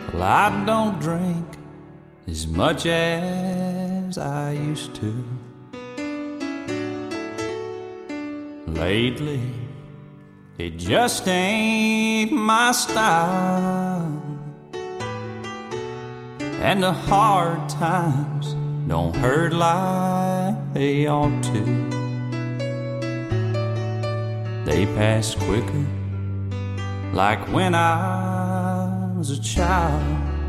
Well, I don't drink as much as I used to. Lately, it just ain't my style. And the hard times don't hurt like they ought to. They pass quicker, like when I was a child.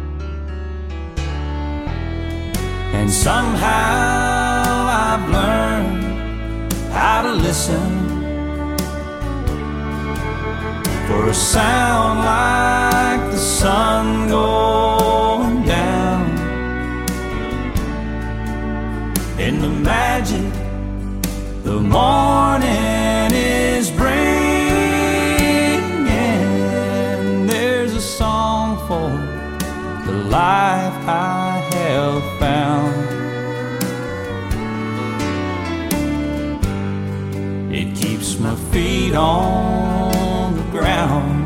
And somehow I've learned how to listen for a sound like the sun going down, in the magic the morning is bringing. There's a song for the life I have found. It keeps my feet on the ground,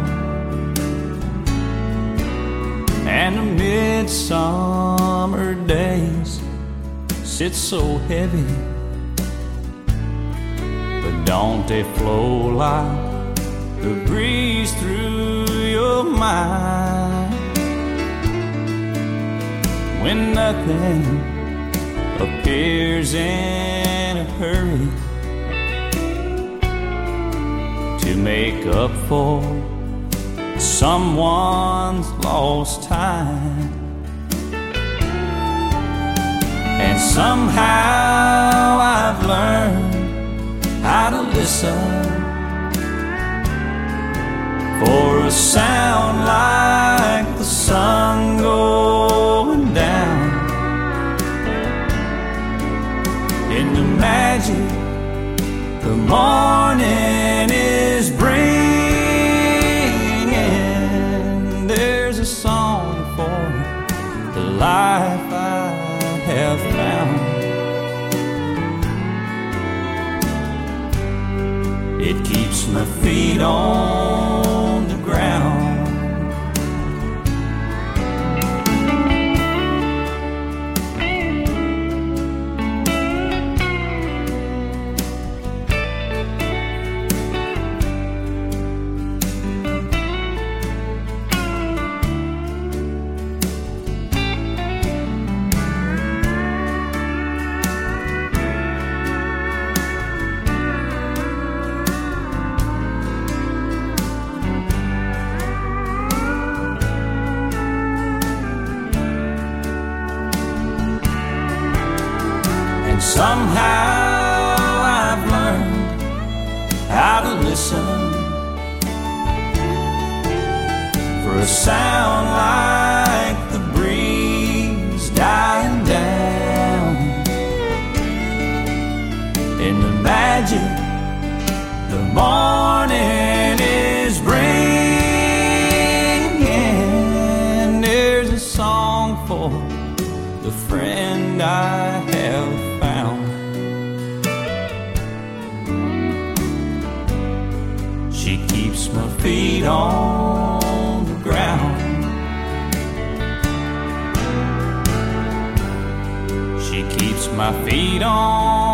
and the midsummer days sit so heavy, but don't they flow like the breeze through your mind? When nothing appears in a hurry to make up for someone's lost time. And somehow I've learned how to listen for a sound like the sun going down, in the magic the morning is bringing. There's a song for the life I have found. It keeps my feet on the ground. Somehow I've learned how to listen for a sound like the breeze dying down, in the magic the morning is bringing. There's a song for the friend I have found. She keeps my feet on the ground. She keeps my feet on